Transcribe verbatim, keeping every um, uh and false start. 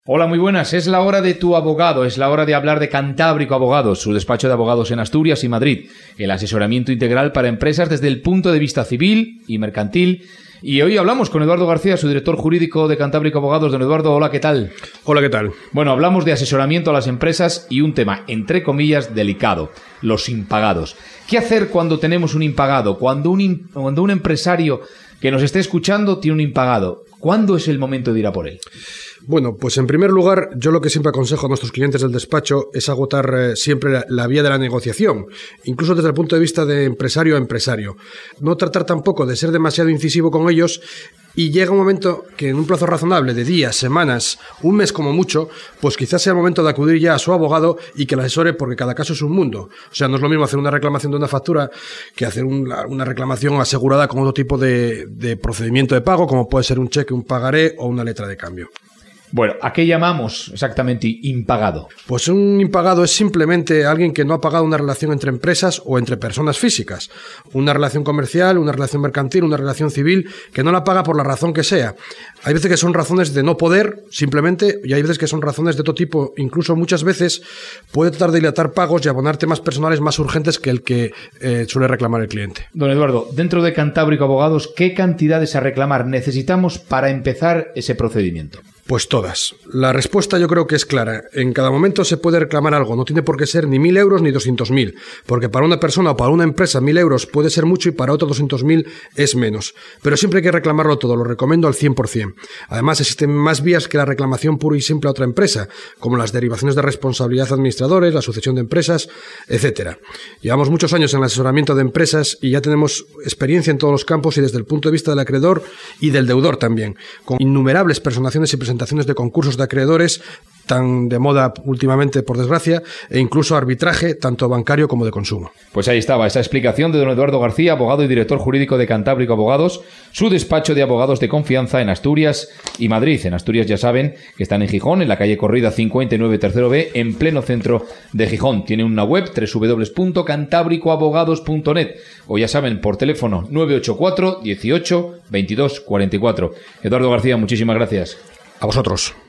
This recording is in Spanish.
Hola, muy buenas. Es la hora de tu abogado, es la hora de hablar de Cantábrico Abogados, su despacho de abogados en Asturias y Madrid, el asesoramiento integral para empresas desde el punto de vista civil y mercantil. Y hoy hablamos con Eduardo García, su director jurídico de Cantábrico Abogados. Don Eduardo, hola, ¿qué tal? Hola, ¿qué tal? Bueno, hablamos de asesoramiento a las empresas y un tema, entre comillas, delicado, los impagados. ¿Qué hacer cuando tenemos un impagado? Cuando un, cuando un empresario que nos esté escuchando tiene un impagado, ¿cuándo es el momento de ir a por él? Bueno, pues en primer lugar, yo lo que siempre aconsejo a nuestros clientes del despacho es agotar eh, siempre la, la vía de la negociación, incluso desde el punto de vista de empresario a empresario. No tratar tampoco de ser demasiado incisivo con ellos, y llega un momento que en un plazo razonable de días, semanas, un mes como mucho, pues quizás sea el momento de acudir ya a su abogado y que le asesore, porque cada caso es un mundo. O sea, no es lo mismo hacer una reclamación de una factura que hacer una, una reclamación asegurada con otro tipo de, de procedimiento de pago, como puede ser un cheque, un pagaré o una letra de cambio. Bueno, ¿a qué llamamos exactamente impagado? Pues un impagado es simplemente alguien que no ha pagado una relación entre empresas o entre personas físicas. Una relación comercial, una relación mercantil, una relación civil, que no la paga por la razón que sea. Hay veces que son razones de no poder, simplemente, y hay veces que son razones de otro tipo. Incluso muchas veces puede tratar de dilatar pagos y abonar temas personales más urgentes que el que eh, suele reclamar el cliente. Don Eduardo, dentro de Cantábrico Abogados, ¿qué cantidades a reclamar necesitamos para empezar ese procedimiento? Pues todas. La respuesta yo creo que es clara. En cada momento se puede reclamar algo. No tiene por qué ser ni mil euros ni doscientos mil. Porque para una persona o para una empresa mil euros puede ser mucho y para otros doscientos mil es menos. Pero siempre hay que reclamarlo todo. Lo recomiendo al cien por ciento. Además, existen más vías que la reclamación pura y simple a otra empresa, como las derivaciones de responsabilidad de administradores, la sucesión de empresas, etcétera. Llevamos muchos años en el asesoramiento de empresas y ya tenemos experiencia en todos los campos y desde el punto de vista del acreedor y del deudor también, con innumerables personaciones y presentaciones de concursos de acreedores tan de moda últimamente, por desgracia, e incluso arbitraje, tanto bancario como de consumo. Pues ahí estaba esa explicación de don Eduardo García, abogado y director jurídico de Cantábrico Abogados, su despacho de abogados de confianza en Asturias y Madrid. En Asturias ya saben que están en Gijón, en la calle Corrida cincuenta y nueve tercero B, en pleno centro de Gijón. Tienen una web, doble u doble u doble u punto cantábrico abogados punto net, o ya saben, por teléfono nueve ocho cuatro, dieciocho, veintidós, cuarenta y cuatro. Eduardo García, muchísimas gracias. A vosotros.